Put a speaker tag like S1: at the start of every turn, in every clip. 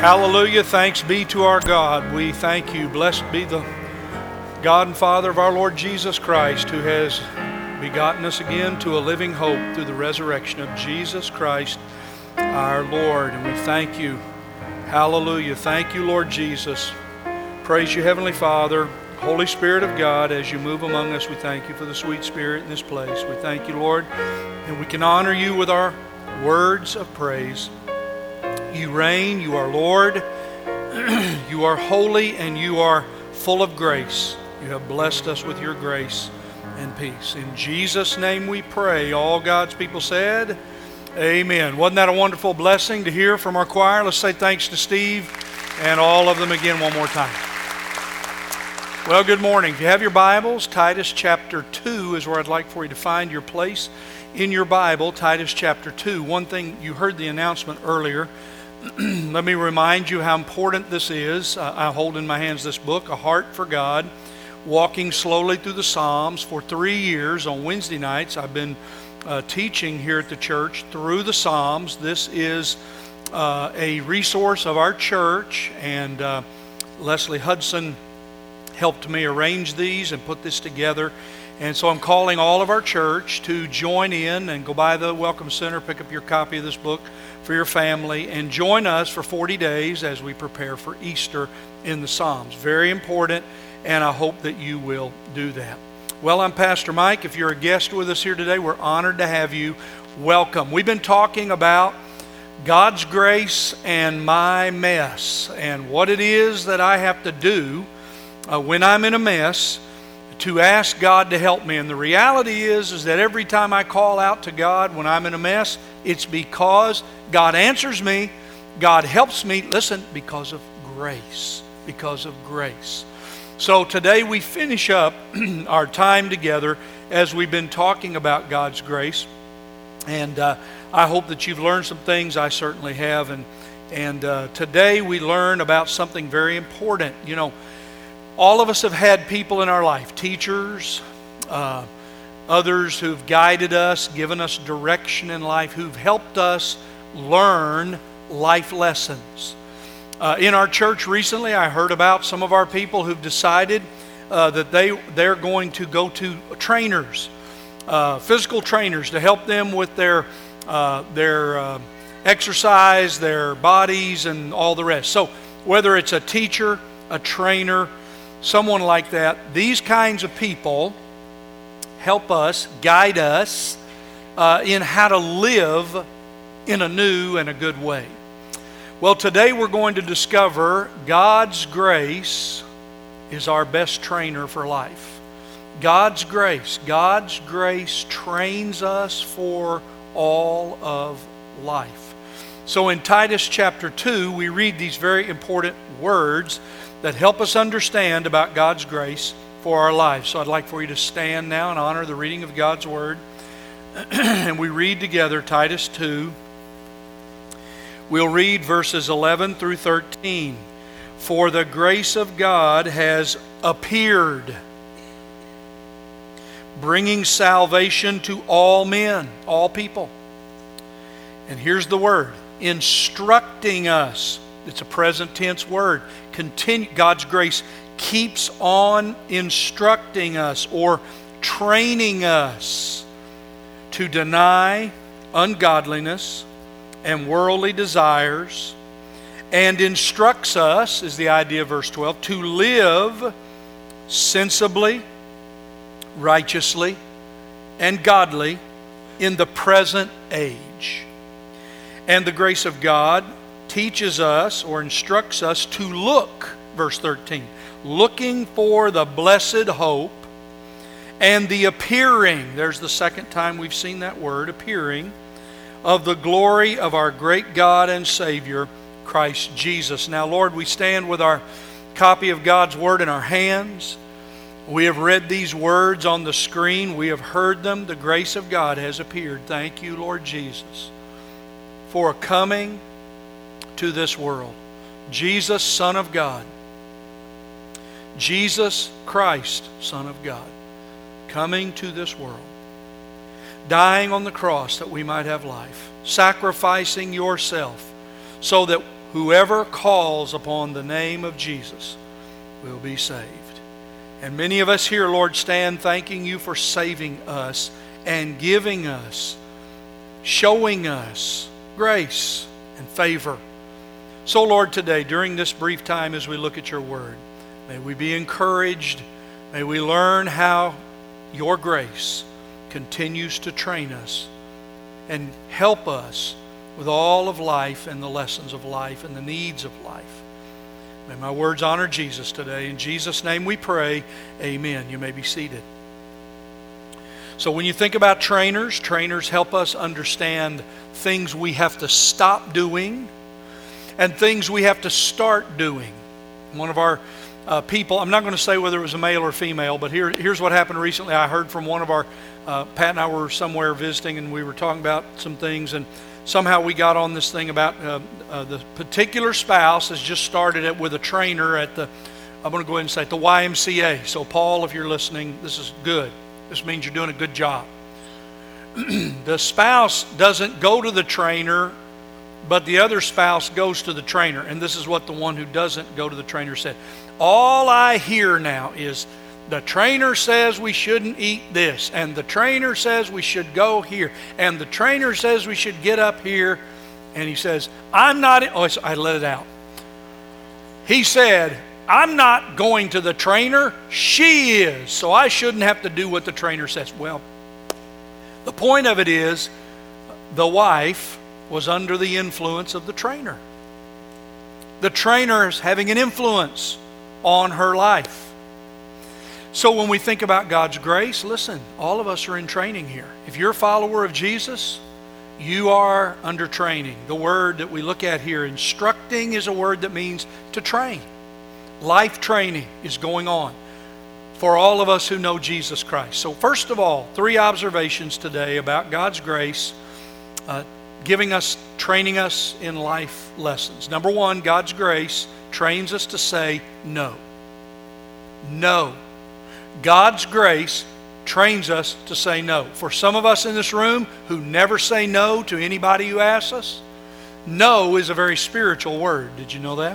S1: Hallelujah. Thanks be to our God. We thank you. Blessed be the God and Father of our Lord Jesus Christ, who has begotten us again to a living hope through the resurrection of Jesus Christ our Lord. And we thank you. Hallelujah. Thank you, Lord Jesus. Praise you, Heavenly Father. Holy Spirit of God, as you move among us, we thank you for the sweet Spirit in this place. We thank you, Lord, and we can honor you with our words of praise. You reign, you are Lord, you are holy, and you are full of grace. You have blessed us with your grace and peace. In Jesus' name we pray. All God's people said, amen. Wasn't that a wonderful blessing to hear from our choir? Let's say thanks to Steve and all of them again one more time. Well, good morning. If you have your Bibles, Titus chapter 2 is where I'd like for you to find your place in your Bible, Titus chapter 2. One thing, you heard the announcement earlier. Let me remind you how important this is. I hold in my hands this book, A Heart for God, Walking Slowly Through the Psalms. For 3 years on Wednesday nights, I've been teaching here at the church through the Psalms. This is a resource of our church, and Leslie Hudson helped me arrange these and put this together. And so I'm calling all of our church to join in and go by the Welcome Center, pick up your copy of this book for your family, and join us for 40 days as we prepare for Easter in the Psalms. Very important, and I hope that you will do that. Well, I'm Pastor Mike. If you're a guest with us here today, we're honored to have you. Welcome. We've been talking about God's grace and my mess, and what it is that I have to do when I'm in a mess to ask God to help me. And the reality is that every time I call out to God when I'm in a mess, it's because God answers me, God helps me, listen, because of grace. Because of grace. So today we finish up our time together as we've been talking about God's grace. And I hope that you've learned some things. I certainly have. And today we learn about something very important. You know, all of us have had people in our life, teachers, others who've guided us, given us direction in life, who've helped us learn life lessons. In our church recently, I heard about some of our people who've decided that they're going to go to trainers, physical trainers, to help them with their exercise, their bodies, and all the rest. So whether it's a teacher, a trainer, someone like that, these kinds of people help us, guide us in how to live in a new and a good way. Well, today we're going to discover God's grace is our best trainer for life. God's grace trains us for all of life. So in Titus chapter 2, we read these very important words that help us understand about God's grace for our lives. So I'd like for you to stand now and honor the reading of God's Word. And we read together Titus 2. We'll read verses 11 through 13. For the grace of God has appeared, bringing salvation to all men, all people. And here's the word, instructing us. It's a present tense word. God's grace keeps on instructing us or training us to deny ungodliness and worldly desires, and instructs us, is the idea of verse 12, to live sensibly, righteously, and godly in the present age. And the grace of God teaches us or instructs us to look, verse 13, looking for the blessed hope and the appearing, there's the second time we've seen that word, appearing, of the glory of our great God and Savior, Christ Jesus. Now, Lord, we stand with our copy of God's Word in our hands. We have read these words on the screen. We have heard them. The grace of God has appeared. Thank you, Lord Jesus, for coming to this world. Jesus, Son of God. Jesus Christ, Son of God, coming to this world, dying on the cross that we might have life, sacrificing yourself so that whoever calls upon the name of Jesus will be saved. And many of us here, Lord, stand thanking you for saving us and giving us, showing us grace and favor. So, Lord, today, during this brief time as we look at your word, may we be encouraged. May we learn how your grace continues to train us and help us with all of life and the lessons of life and the needs of life. May my words honor Jesus today. In Jesus' name we pray, amen. You may be seated. So when you think about trainers help us understand things we have to stop doing and things we have to start doing. One of our people, I'm not going to say whether it was a male or female, but here's what happened recently. I heard from one of our, Pat and I were somewhere visiting and we were talking about some things, and somehow we got on this thing about the particular spouse has just started it with a trainer at the, I'm going to go ahead and say it, the YMCA. So Paul, if you're listening, this is good. This means you're doing a good job. The spouse doesn't go to the trainer, but the other spouse goes to the trainer. And this is what the one who doesn't go to the trainer said. All I hear now is the trainer says we shouldn't eat this, and the trainer says we should go here, and the trainer says we should get up here. And he says, I let it out. He said, I'm not going to the trainer, she is, so I shouldn't have to do what the trainer says. Well, the point of it is, the wife was under the influence of the trainer. The trainer is having an influence on her life. So when we think about God's grace, listen, all of us are in training here. If you're a follower of Jesus, you are under training. The word that we look at here, instructing, is a word that means to train. Life training is going on for all of us who know Jesus Christ. So first of all, 3 observations today about God's grace giving us, training us in life lessons. Number 1, God's grace trains us to say no. No. God's grace trains us to say no. For some of us in this room who never say no to anybody who asks us, no is a very spiritual word. Did you know that?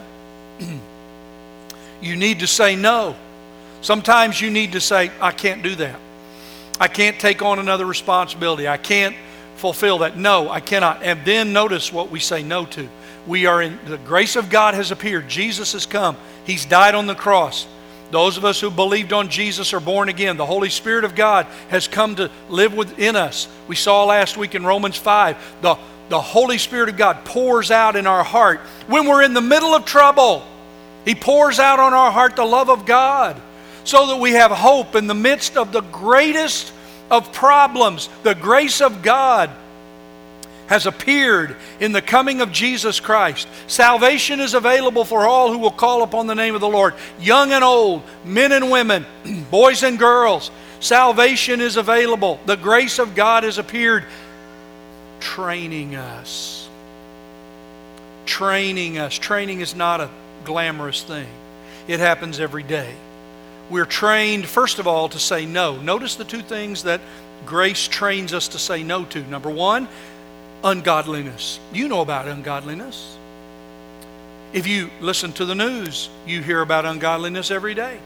S1: You need to say no. Sometimes you need to say, I can't do that. I can't take on another responsibility. I can't fulfill that. No, I cannot. And then notice what we say no to. We are in, the grace of God has appeared. Jesus has come. He's died on the cross. Those of us who believed on Jesus are born again. The Holy Spirit of God has come to live within us. We saw last week in Romans 5, the Holy Spirit of God pours out in our heart when we're in the middle of trouble. He pours out on our heart the love of God so that we have hope in the midst of the greatest of problems. The grace of God has appeared in the coming of Jesus Christ. Salvation is available for all who will call upon the name of the Lord. Young and old, men and women, boys and girls. Salvation is available. The grace of God has appeared, training us. Training us. Training is not a glamorous thing. It happens every day. We're trained, first of all, to say no. Notice the 2 things that grace trains us to say no to. Number 1, ungodliness. You know about ungodliness. If you listen to the news, you hear about ungodliness every day.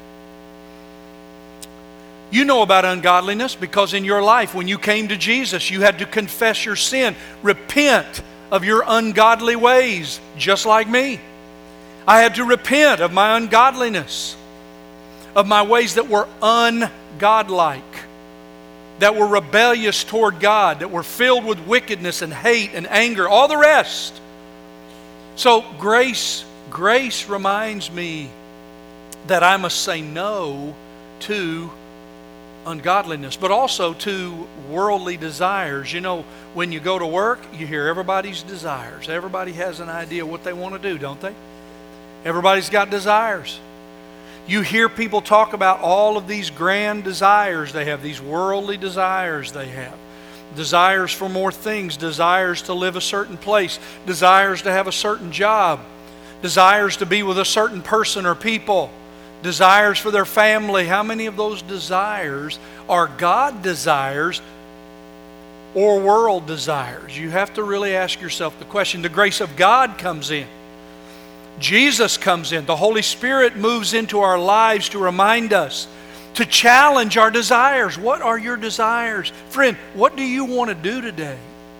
S1: You know about ungodliness because in your life, when you came to Jesus, you had to confess your sin, repent of your ungodly ways, just like me. I had to repent of my ungodliness, of my ways that were ungodlike, that were rebellious toward God, that were filled with wickedness and hate and anger, all the rest. So grace reminds me that I must say no to ungodliness, but also to worldly desires. You know, when you go to work, you hear everybody's desires. Everybody has an idea what they want to do, don't they? Everybody's got desires. You hear people talk about all of these grand desires they have, these worldly desires they have. Desires for more things, desires to live a certain place, desires to have a certain job, desires to be with a certain person or people, desires for their family. How many of those desires are God desires or world desires? You have to really ask yourself the question. The grace of God comes in. Jesus comes in. The Holy Spirit moves into our lives to remind us, to challenge our desires. What are your desires? Friend, what do you want to do today?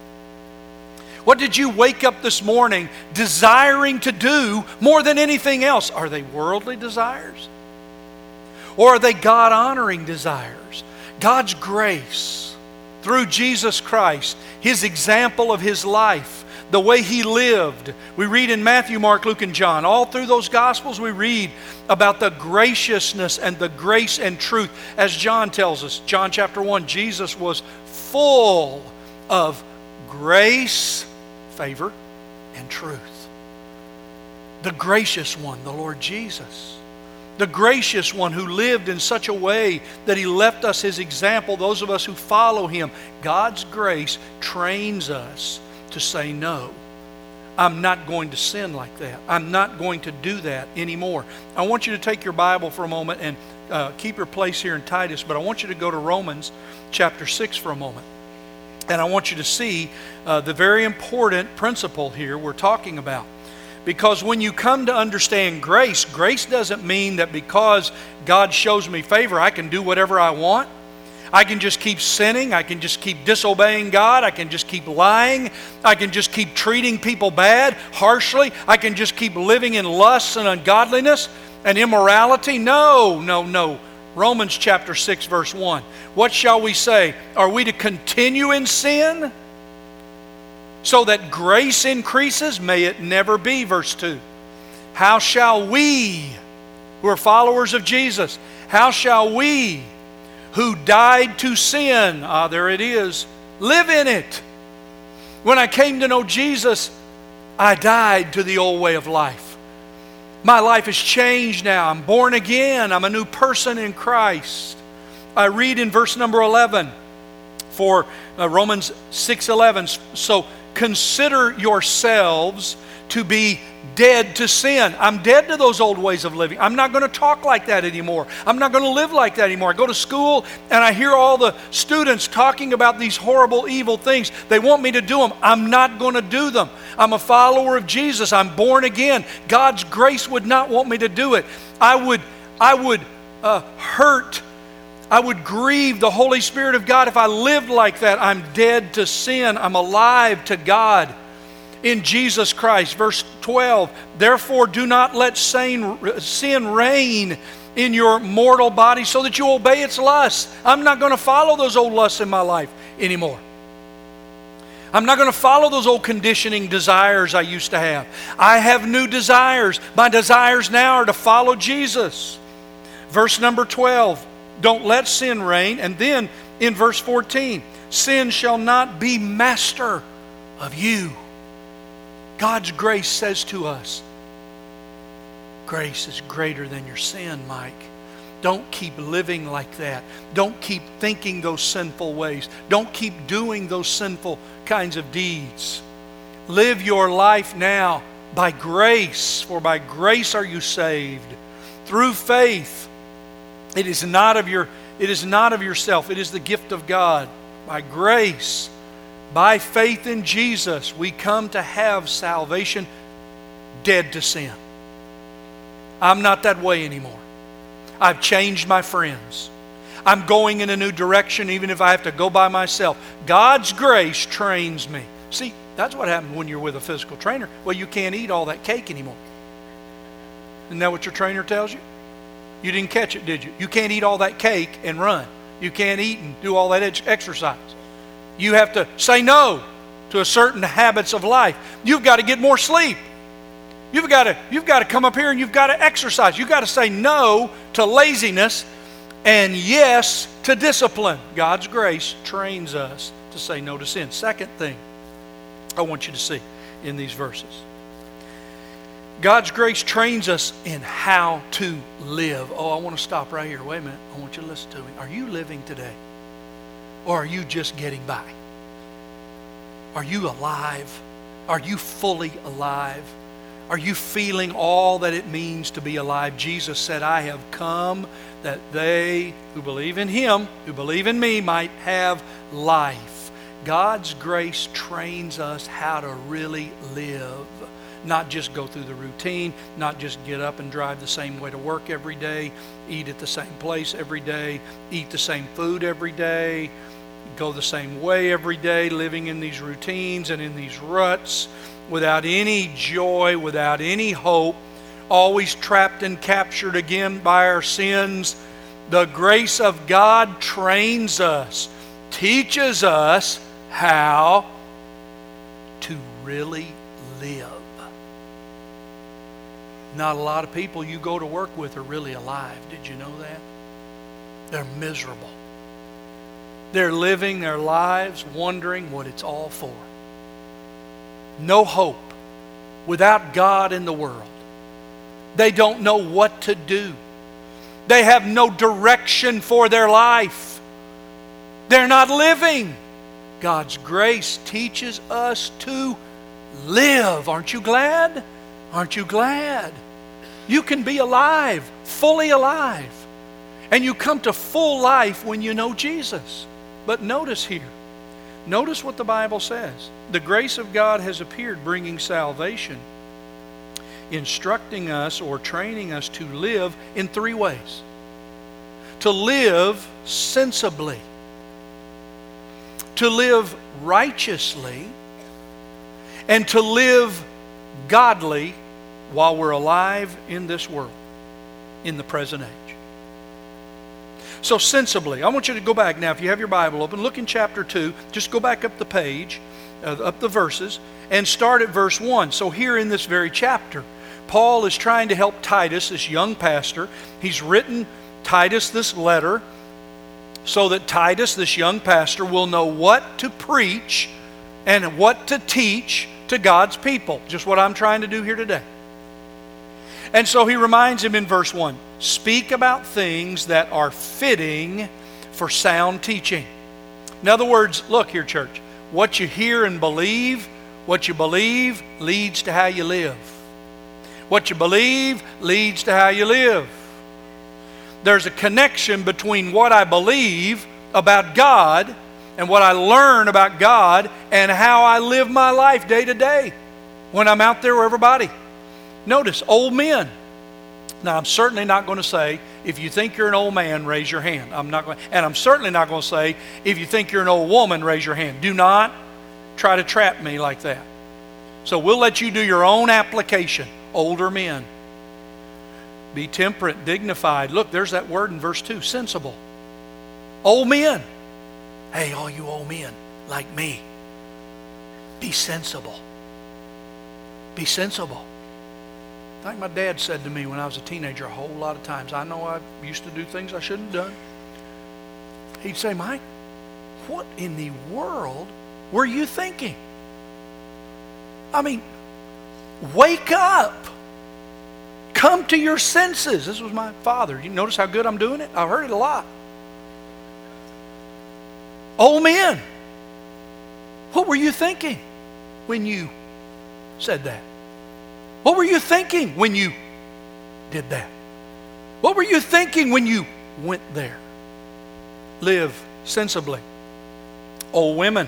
S1: What did you wake up this morning desiring to do more than anything else? Are they worldly desires? Or are they God-honoring desires? God's grace through Jesus Christ, His example of His life, the way He lived. We read in Matthew, Mark, Luke, and John. All through those Gospels we read about the graciousness and the grace and truth. As John tells us, John chapter 1, Jesus was full of grace, favor, and truth. The gracious one, the Lord Jesus. The gracious one who lived in such a way that He left us His example, those of us who follow Him. God's grace trains us to say no. I'm not going to sin like that. I'm not going to do that anymore. I want you to take your Bible for a moment and keep your place here in Titus, but I want you to go to Romans chapter 6 for a moment. And I want you to see the very important principle here we're talking about. Because when you come to understand grace, grace doesn't mean that because God shows me favor, I can do whatever I want. I can just keep sinning. I can just keep disobeying God. I can just keep lying. I can just keep treating people bad, harshly. I can just keep living in lust and ungodliness and immorality. No. Romans chapter 6 verse 1. What shall we say? Are we to continue in sin so that grace increases? May it never be. Verse 2. How shall we, who are followers of Jesus, how shall we who died to sin, there it is, live in it? When I came to know Jesus, I died to the old way of life. My life has changed now. I'm born again. I'm a new person in Christ. I read in verse number 11 for Romans 6:11. So consider yourselves to be dead to sin. I'm dead to those old ways of living. I'm not going to talk like that anymore. I'm not going to live like that anymore. I go to school and I hear all the students talking about these horrible, evil things. They want me to do them. I'm not going to do them. I'm a follower of Jesus. I'm born again. God's grace would not want me to do it. I would hurt. I would grieve the Holy Spirit of God if I lived like that. I'm dead to sin. I'm alive to God in Jesus Christ. Verse 12, therefore do not let sin reign in your mortal body so that you obey its lusts. I'm not going to follow those old lusts in my life anymore. I'm not going to follow those old conditioning desires I used to have. I have new desires. My desires now are to follow Jesus. Verse number 12, don't let sin reign. And then in verse 14, sin shall not be master of you. God's grace says to us, grace is greater than your sin, Mike. Don't keep living like that. Don't keep thinking those sinful ways. Don't keep doing those sinful kinds of deeds. Live your life now by grace, for by grace are you saved. Through faith. It is not of yourself. It is the gift of God. By grace. By faith in Jesus, we come to have salvation, dead to sin. I'm not that way anymore. I've changed my friends. I'm going in a new direction even if I have to go by myself. God's grace trains me. See, that's what happens when you're with a physical trainer. Well, you can't eat all that cake anymore. Isn't that what your trainer tells you? You didn't catch it, did you? You can't eat all that cake and run. You can't eat and do all that exercise. You have to say no to a certain habits of life. You've got to get more sleep. You've got to come up here and you've got to exercise. You've got to say no to laziness and yes to discipline. God's grace trains us to say no to sin. Second thing I want you to see in these verses. God's grace trains us in how to live. Oh, I want to stop right here. Wait a minute. I want you to listen to me. Are you living today? Or are you just getting by? Are you alive? Are you fully alive? Are you feeling all that it means to be alive? Jesus said, I have come that they who believe in Him, who believe in me, might have life. God's grace trains us how to really live. not just go through the routine, not just get up and drive the same way to work every day, eat at the same place every day, eat the same food every day, go the same way every day, living in these routines and in these ruts without any joy, without any hope, always trapped and captured again by our sins. The grace of God trains us, teaches us how to really live. Not a lot of people you go to work with are really alive. Did you know that? They're miserable. They're living their lives wondering what it's all for. No hope. Without God in the world. They don't know what to do. They have no direction for their life. They're not living. God's grace teaches us to live. Aren't you glad? Aren't you glad? You can be alive, fully alive. And you come to full life when you know Jesus. But notice here, notice what the Bible says. The grace of God has appeared, bringing salvation, instructing us or training us to live in three ways. To live sensibly, to live righteously, and to live godly while we're alive in this world, in the present age. So sensibly, I want you to go back now, if you have your Bible open, look in chapter 2, just go back up the page, up the verses, and start at verse 1. So here in this very chapter, Paul is trying to help Titus, this young pastor. He's written Titus this letter so that Titus, this young pastor, will know what to preach and what to teach to God's people. Just what I'm trying to do here today. And so he reminds him in verse 1, speak about things that are fitting for sound teaching. In other words, look here, church, what you hear and believe, what you believe leads to how you live. What you believe leads to how you live. There's a connection between what I believe about God and what I learn about God and how I live my life day to day when I'm out there with everybody. Notice, old men. Now, I'm certainly not going to say, if you think you're an old man, raise your hand. I'm certainly not going to say, if you think you're an old woman, raise your hand. Do not try to trap me like that. So we'll let you do your own application. Older men. Be temperate, dignified. Look, there's that word in verse 2, sensible. Old men. Hey, all you old men like me, be sensible. Be sensible. Like my dad said to me when I was a teenager a whole lot of times. I know I used to do things I shouldn't have done. He'd say, Mike, what in the world were you thinking? I mean, wake up. Come to your senses. This was my father. You notice how good I'm doing it? I've heard it a lot. Old men, what were you thinking when you said that? What were you thinking when you did that? What were you thinking when you went there? Live sensibly. Older women.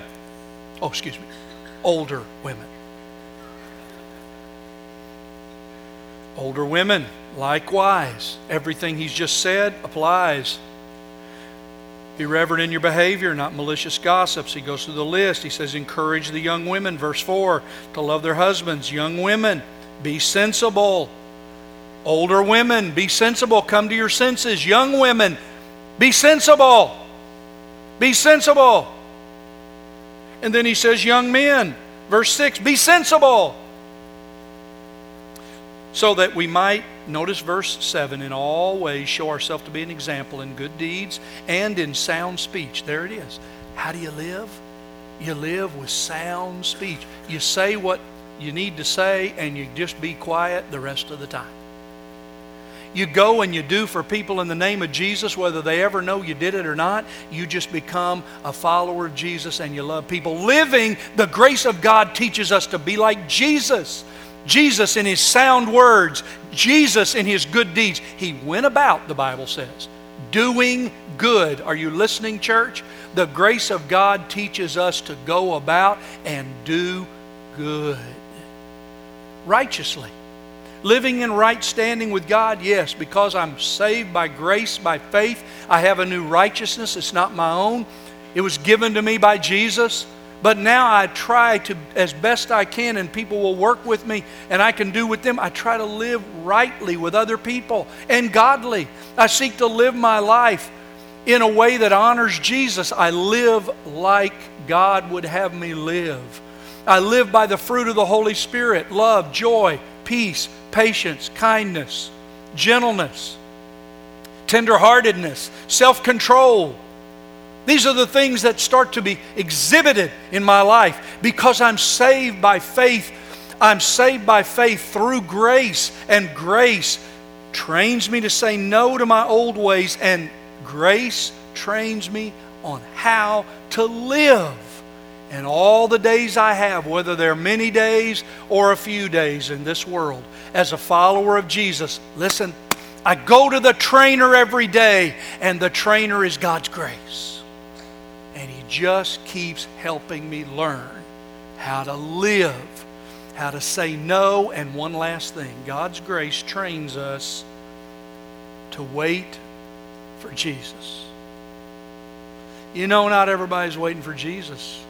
S1: Older women, likewise. Everything he's just said applies. Be reverent in your behavior, not malicious gossips. He goes through the list. He says, encourage the young women, verse 4, to love their husbands. Young women, be sensible. Older women, be sensible. Come to your senses. Young women, be sensible. Be sensible. And then he says, young men, verse 6, be sensible. So that we might, notice verse 7, in all ways show ourselves to be an example in good deeds and in sound speech. There it is. How do you live? You live with sound speech. You say what you need to say and you just be quiet the rest of the time. You go and you do for people in the name of Jesus, whether they ever know you did it or not. You just become a follower of Jesus and you love people. Living the grace of God teaches us to be like Jesus. Jesus in his sound words, Jesus in his good deeds. He went about, the Bible says, doing good. Are you listening, church? The grace of God teaches us to go about and do good. righteously. Living in right standing with God, yes, because I'm saved by grace, by faith. I have a new righteousness. It's not my own. It was given to me by Jesus. But now I try to, as best I can, and people will work with me, and I can do with them, I try to live rightly with other people and godly. I seek to live my life in a way that honors Jesus. I live like God would have me live. I live by the fruit of the Holy Spirit: love, joy, peace, patience, kindness, gentleness, tenderheartedness, self-control. These are the things that start to be exhibited in my life because I'm saved by faith. I'm saved by faith through grace, and grace trains me to say no to my old ways, and grace trains me on how to live. And all the days I have, whether they're many days or a few days in this world, as a follower of Jesus, listen, I go to the trainer every day, and the trainer is God's grace. And He just keeps helping me learn how to live, how to say no. And one last thing, God's grace trains us to wait for Jesus. You know, not everybody's waiting for Jesus.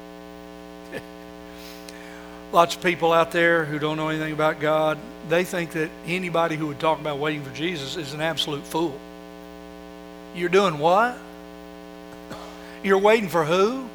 S1: Lots of people out there who don't know anything about God, they think that anybody who would talk about waiting for Jesus is an absolute fool. You're doing what? You're waiting for who?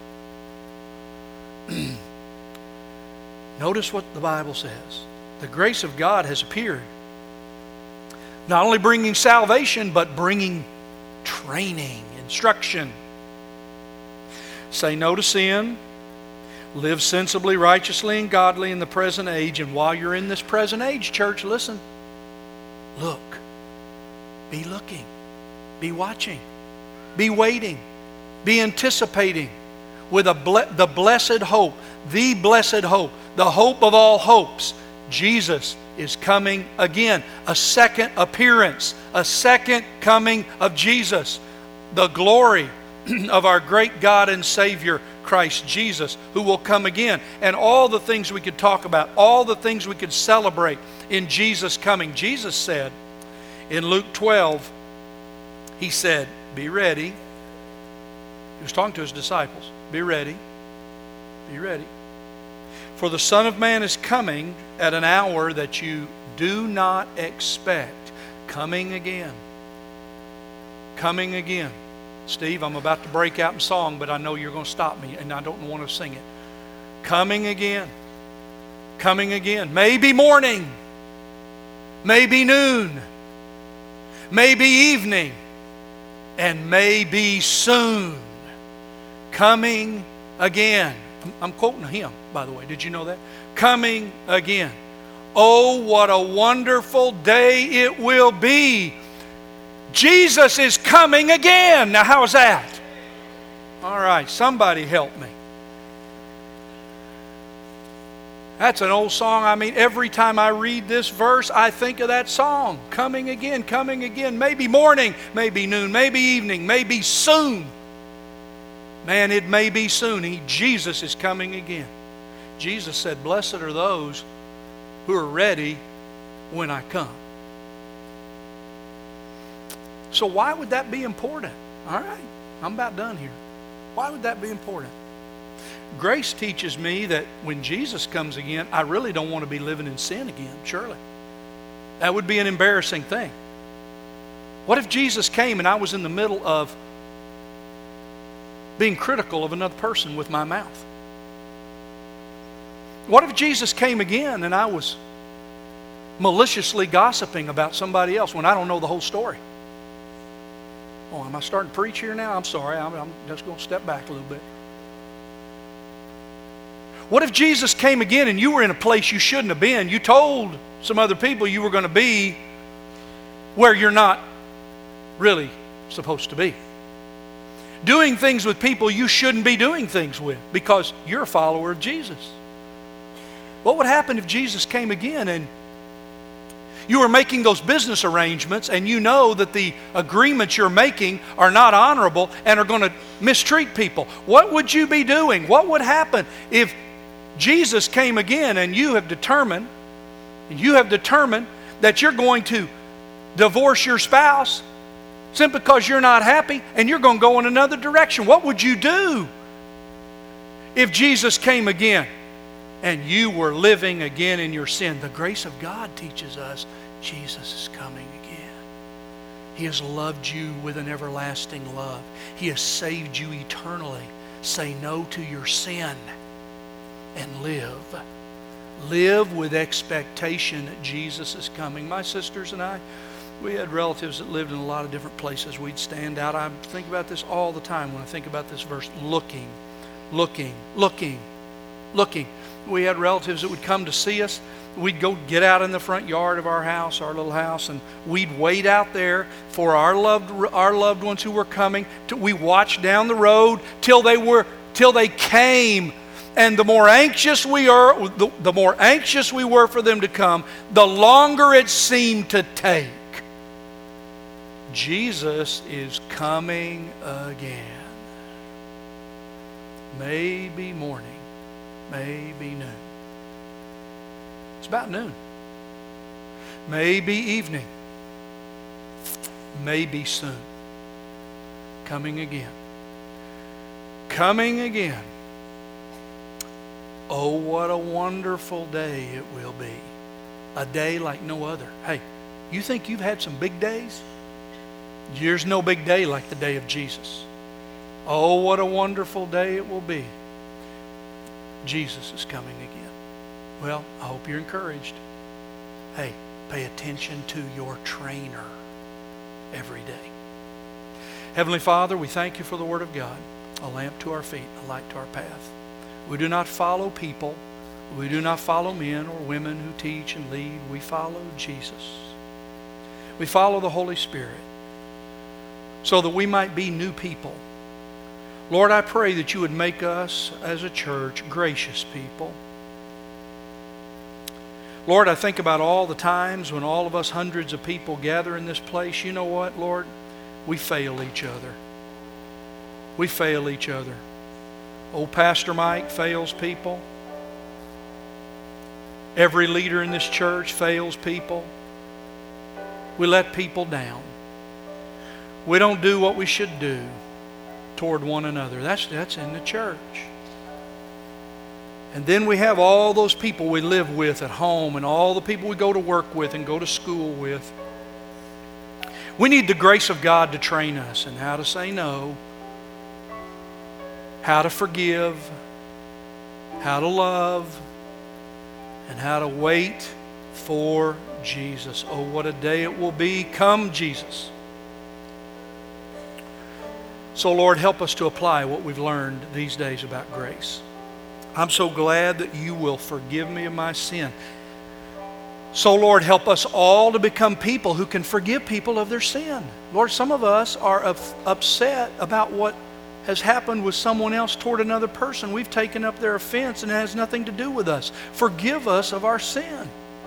S1: Notice what the Bible says. The grace of God has appeared, not only bringing salvation, but bringing training, instruction. Say no to sin. Live sensibly, righteously, and godly in the present age. And while you're in this present age, church, listen. Look. Be looking. Be watching. Be waiting. Be anticipating with the blessed hope. The blessed hope. The hope of all hopes. Jesus is coming again. A second appearance. A second coming of Jesus. The glory of our great God and Savior, Christ Jesus, who will come again. And all the things we could talk about, all the things we could celebrate in Jesus coming. Jesus said in Luke 12, He said, be ready. He was talking to His disciples. Be ready. Be ready. For the Son of Man is coming at an hour that you do not expect. Coming again. Coming again. Steve, I'm about to break out in song, but I know you're going to stop me, and I don't want to sing it. Coming again. Coming again. Maybe morning. Maybe noon. Maybe evening. And maybe soon. Coming again. I'm quoting a hymn, by the way. Did you know that? Coming again. Oh, what a wonderful day it will be. Jesus is coming again. Now, how's that? All right, somebody help me. That's an old song. I mean, every time I read this verse, I think of that song. Coming again, coming again. Maybe morning, maybe noon, maybe evening, maybe soon. Man, it may be soon. Jesus is coming again. Jesus said, blessed are those who are ready when I come. So why would that be important? All right, I'm about done here. Why would that be important? Grace teaches me that when Jesus comes again, I really don't want to be living in sin again, surely. That would be an embarrassing thing. What if Jesus came and I was in the middle of being critical of another person with my mouth? What if Jesus came again and I was maliciously gossiping about somebody else when I don't know the whole story? Oh, am I starting to preach here now? I'm sorry. I'm just going to step back a little bit. What if Jesus came again and you were in a place you shouldn't have been? You told some other people you were going to be where you're not really supposed to be. Doing things with people you shouldn't be doing things with because you're a follower of Jesus. What would happen if Jesus came again and you are making those business arrangements and you know that the agreements you're making are not honorable and are going to mistreat people? What would you be doing? What would happen if Jesus came again and you have determined and you have determined that you're going to divorce your spouse simply because you're not happy and you're going to go in another direction, what would you do if Jesus came again and you were living again in your sin? The grace of God teaches us Jesus is coming again. He has loved you with an everlasting love. He has saved you eternally. Say no to your sin and live. Live with expectation that Jesus is coming. My sisters and I, we had relatives that lived in a lot of different places. We'd stand out. I think about this all the time when I think about this verse. Looking, looking, looking, looking. We had relatives that would come to see us. We'd go get out in the front yard of our house, our little house, and we'd wait out there for our loved ones who were coming. We watched down the road till they came. And the more anxious we were for them to come, the longer it seemed to take. Jesus is coming again. Maybe morning, maybe noon. It's about noon. Maybe evening. Maybe soon. Coming again. Coming again. Oh, what a wonderful day it will be. A day like no other. Hey, you think you've had some big days? There's no big day like the day of Jesus. Oh, what a wonderful day it will be. Jesus is coming again. Well, I hope you're encouraged. Hey, pay attention to your trainer every day. Heavenly Father, we thank you for the Word of God, a lamp to our feet, a light to our path. We do not follow people. We do not follow men or women who teach and lead. We follow Jesus. We follow the Holy Spirit so that we might be new people. Lord, I pray that you would make us as a church gracious people. Lord, I think about all the times when all of us hundreds of people gather in this place. You know what, Lord? We fail each other. We fail each other. Old Pastor Mike fails people. Every leader in this church fails people. We let people down. We don't do what we should do toward one another. That's in the church. And then we have all those people we live with at home and all the people we go to work with and go to school with. We need the grace of God to train us in how to say no, how to forgive, how to love, and how to wait for Jesus. Oh, what a day it will be. Come, Jesus. So, Lord, help us to apply what we've learned these days about grace. I'm so glad that you will forgive me of my sin. So, Lord, help us all to become people who can forgive people of their sin. Lord, some of us are upset about what has happened with someone else toward another person. We've taken up their offense and it has nothing to do with us. Forgive us of our sin.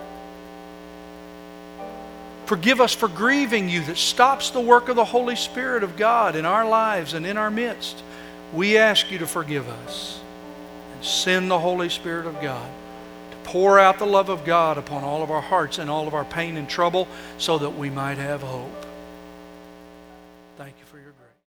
S1: Forgive us for grieving you that stops the work of the Holy Spirit of God in our lives and in our midst. We ask you to forgive us and send the Holy Spirit of God to pour out the love of God upon all of our hearts and all of our pain and trouble so that we might have hope.